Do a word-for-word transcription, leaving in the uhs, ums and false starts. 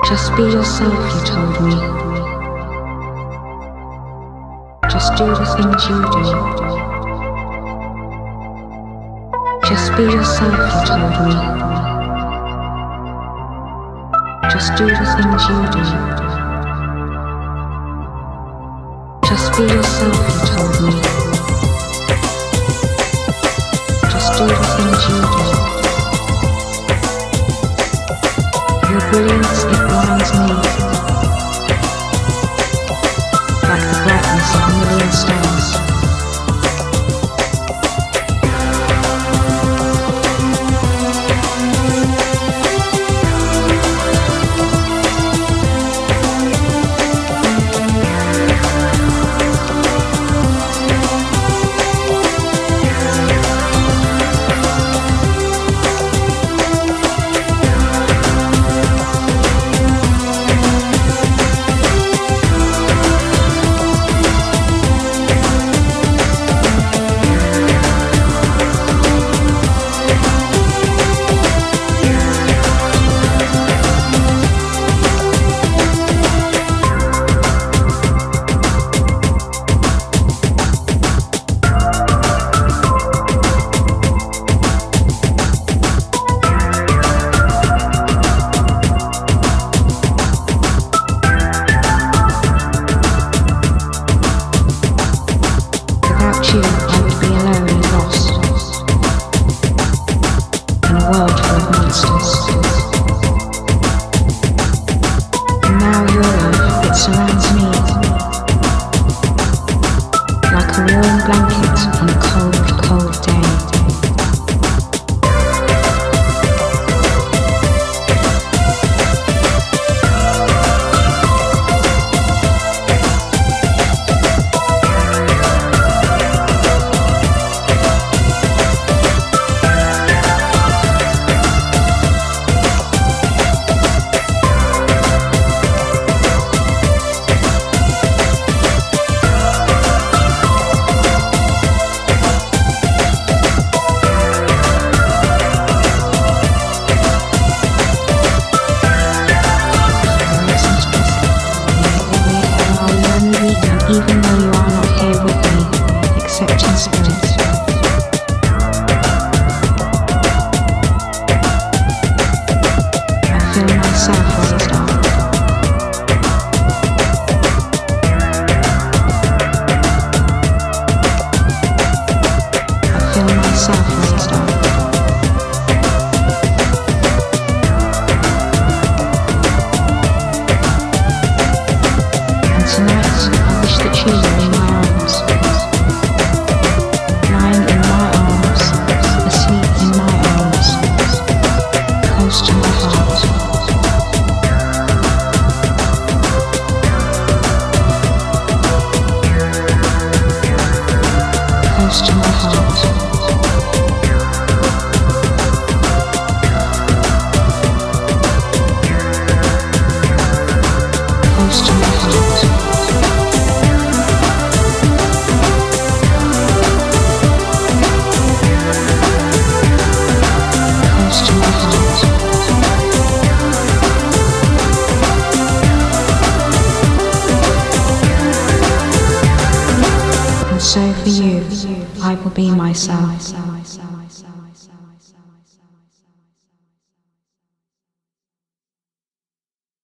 Just be yourself, you told me. Just do the things you do. Just be yourself, you told me. Just do the things you do. Just be yourself, you told me. Just do the things you do. Your brilliance, it blinds me, like the brightness of a million stars. Even though you are not here with me, except in spirit. I feel myself raised up. I feel myself raised up. And tonight, that you were in my arms, lying in my arms, asleep in my arms, close to my heart. Close to my heart. Close to my heart. So for you, I will be myself.